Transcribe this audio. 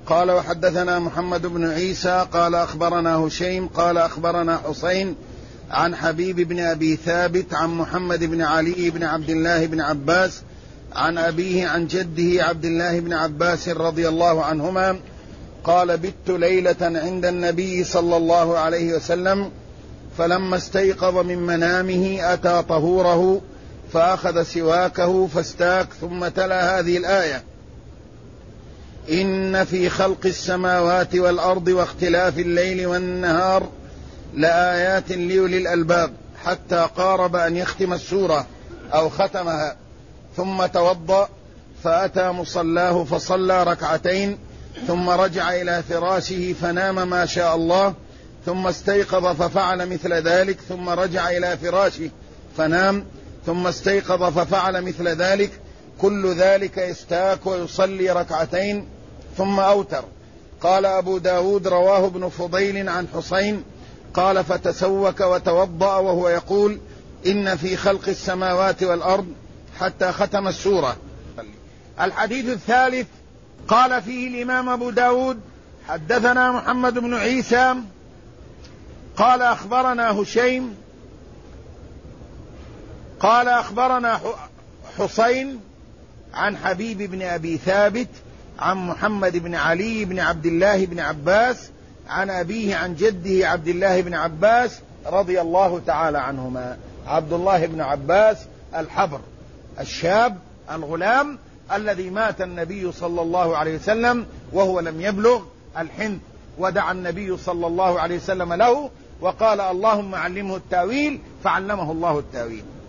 قال وحدثنا محمد بن عيسى قال أخبرنا هشيم قال أخبرنا حسين عن حبيب بن أبي ثابت عن محمد بن علي بن عبد الله بن عباس عن أبيه عن جده عبد الله بن عباس رضي الله عنهما قال بت ليلة عند النبي صلى الله عليه وسلم فلما استيقظ من منامه أتى طهوره فأخذ سواكه فاستاك ثم تلا هذه الآية: إن في خلق السماوات والأرض واختلاف الليل والنهار لآيات لأولي الألباب، حتى قارب أن يختم السورة أو ختمها، ثم توضأ فأتى مصلاه فصلى ركعتين ثم رجع إلى فراشه فنام ما شاء الله، ثم استيقظ ففعل مثل ذلك، ثم رجع إلى فراشه فنام، ثم استيقظ ففعل مثل ذلك، كل ذلك يستاك ويصلي ركعتين ثم أوتر. قال أبو داود رواه ابن فضيل عن حسين قال فتسوك وتوضأ وهو يقول إن في خلق السماوات والأرض حتى ختم السورة. الحديث الثالث قال فيه الإمام أبو داود حدثنا محمد بن عيسى قال أخبرنا هشيم قال أخبرنا حسين عن حبيب بن أبي ثابت عن محمد بن علي بن عبد الله بن عباس عن أبيه عن جده عبد الله بن عباس رضي الله تعالى عنهما. عبد الله بن عباس الحبر الشاب الغلام الذي مات النبي صلى الله عليه وسلم وهو لم يبلغ الحنث، ودعا النبي صلى الله عليه وسلم له وقال اللهم علمه التاويل، فعلمه الله التاويل.